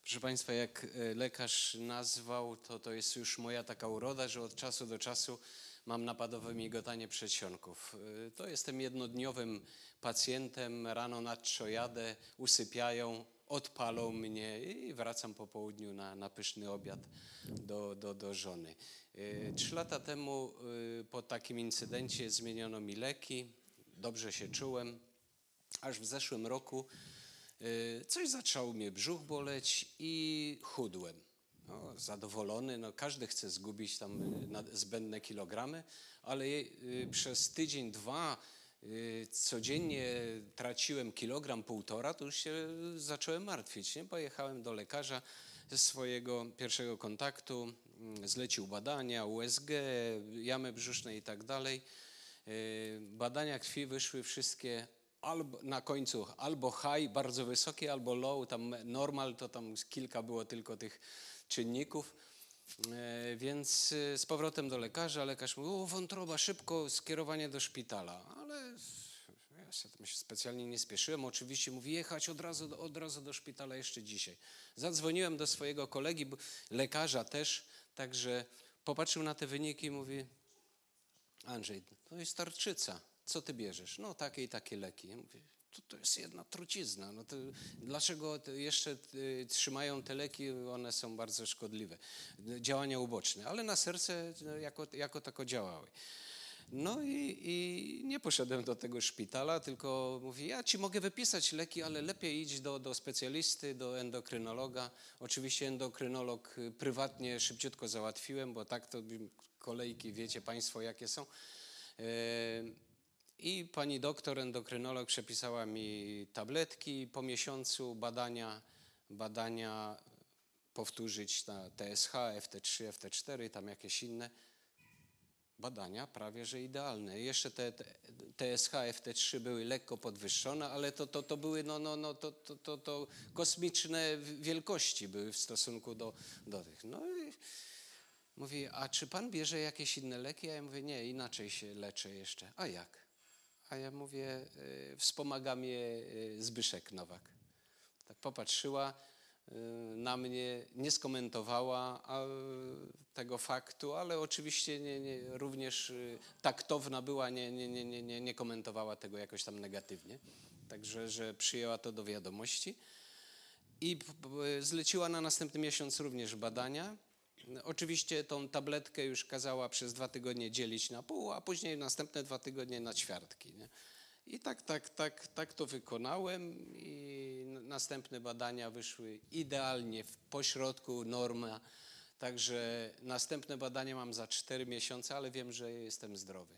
Proszę Państwa, jak lekarz nazwał, to jest już moja taka uroda, że od czasu do czasu mam napadowe migotanie przedsionków. To jestem jednodniowym pacjentem, rano nadto jadę, usypiają, odpalą mnie i wracam po południu na pyszny obiad do żony. 3 lata temu po takim incydencie zmieniono mi leki, dobrze się czułem, aż w zeszłym roku coś zaczął mnie brzuch boleć i chudłem. No, zadowolony, no, każdy chce zgubić tam zbędne kilogramy, ale przez tydzień, dwa codziennie traciłem 1,5 kg, to już się zacząłem martwić. Nie? Pojechałem do lekarza ze swojego pierwszego kontaktu, zlecił badania, USG, jamy brzuszne i tak dalej. Badania krwi wyszły wszystkie na końcu albo high, bardzo wysokie, albo low, tam normal, to tam kilka było tylko tych czynników. Więc z powrotem do lekarza, lekarz mówi: o, wątroba, szybko, skierowanie do szpitala. Ale ja się tam specjalnie nie spieszyłem. Oczywiście mówi: jechać od razu do szpitala jeszcze dzisiaj. Zadzwoniłem do swojego kolegi, lekarza też, także popatrzył na te wyniki i mówi: Andrzej, to jest tarczyca. Co ty bierzesz? No takie i takie leki. Ja mówię: to jest jedna trucizna. No to dlaczego jeszcze trzymają te leki? One są bardzo szkodliwe. Działania uboczne, ale na serce jako tako działały. No i nie poszedłem do tego szpitala, tylko mówię: ja ci mogę wypisać leki, ale lepiej idź do specjalisty, do endokrynologa. Oczywiście endokrynolog prywatnie szybciutko załatwiłem, bo tak to kolejki, wiecie Państwo jakie są. I pani doktor, endokrynolog przepisała mi tabletki, po miesiącu badania powtórzyć na TSH, FT3, FT4, tam jakieś inne. Badania prawie że idealne. Jeszcze te TSH, FT3 były lekko podwyższone, ale to były to kosmiczne wielkości były w stosunku do tych. No i mówi: a czy pan bierze jakieś inne leki? A ja mówię: nie, inaczej się leczę jeszcze. A jak? A ja mówię: wspomaga mnie Zbyszek Nowak. Tak popatrzyła na mnie, nie skomentowała tego faktu, ale oczywiście również taktowna była, nie komentowała tego jakoś tam negatywnie. Także że przyjęła to do wiadomości i zleciła na następny miesiąc również badania. Oczywiście tą tabletkę już kazała przez 2 tygodnie dzielić na pół, a później następne 2 tygodnie na ćwiartki. Nie? I tak to wykonałem i następne badania wyszły idealnie w pośrodku, norma. Także następne badania mam za 4 miesiące, ale wiem, że jestem zdrowy.